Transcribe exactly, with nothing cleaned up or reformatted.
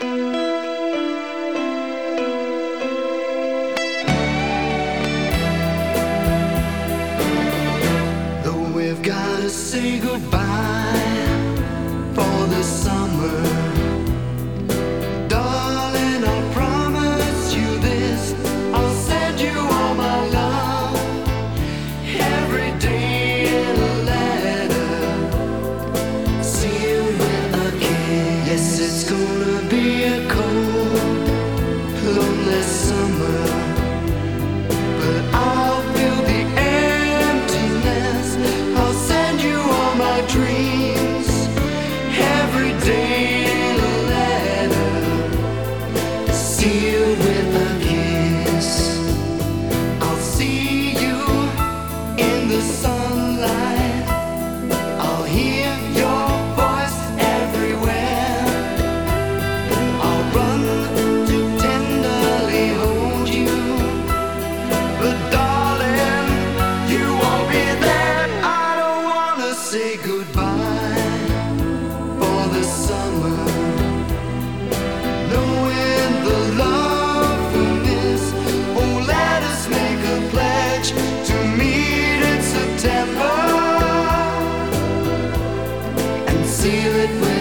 Though we've gotta say goodbye for the summer, darling, I promise you this, I'll send you all my love every day in a letter, sealed with a kiss. Yes, it's gonna be a cold, lonely summer, but I'll fill the emptiness. I'll send you all my dreams every day in a letter, sealed with a kiss. I'll see you in the sunlight, I'll hear your voice everywhere, I'll run to tenderly hold you, but darling, you won't be there. I don't wanna say goodbye for the summer, knowing the love we miss. Oh, let us make a pledge to meet in September and seal it with